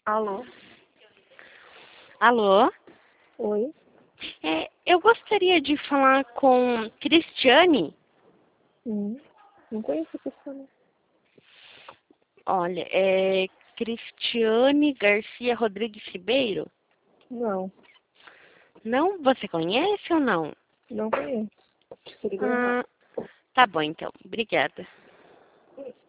Alô? Alô? Oi? Eu gostaria de falar com Cristiane. Não conheço a pessoa, não. Olha, Cristiane Garcia Rodrigues Ribeiro? Não, Não? Você conhece ou não? não conheço. Você ligou errado. Ah, tá bom então. Obrigada.